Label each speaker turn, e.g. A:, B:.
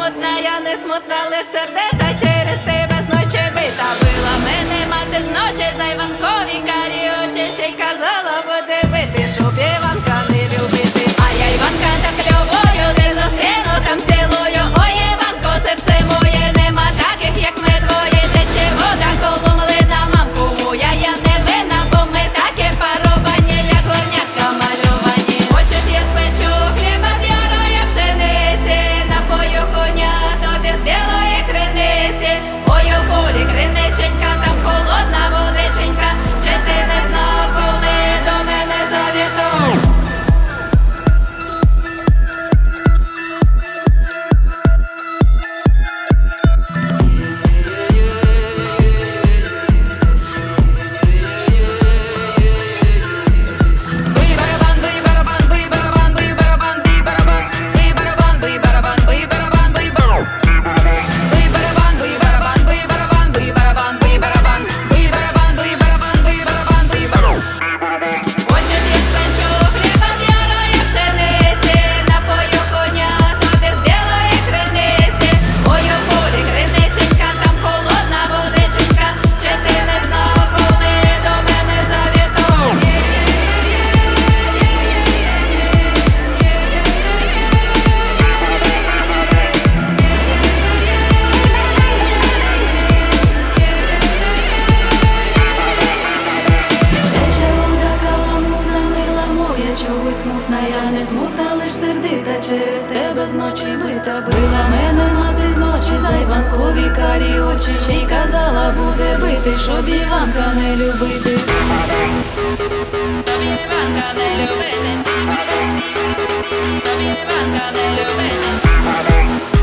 A: смутна, я не смутна, лиш сердита через тебе зночі бита. Била мене мати зночі за Іванкові карі очі, ще й казала буде бити, щоб Іванка не любити. А я Іванка так любою, де зустріну, там цілую. Ой, Іванко, серце моє, нема таких, як ми двоє. Тече вода коло млина, мамку моя, я не винна, бо ми таке паровані, як горнятка малювані. Хочеш, я спечу хліба з ярої пшениці, напою коня тобі з білої криниці. Ой, у полі криниченька, там холодна водиченька, чи ти не знав, коли до мене завітав? Смутна, я не смутна, лиш сердита, через тебе зночі бита. Била мене мати зночі за Іванкові карі очі, ще й казала буде бити, щоб Іванка не любити. Щоб Іванка не любити, щоб Іванка не любити.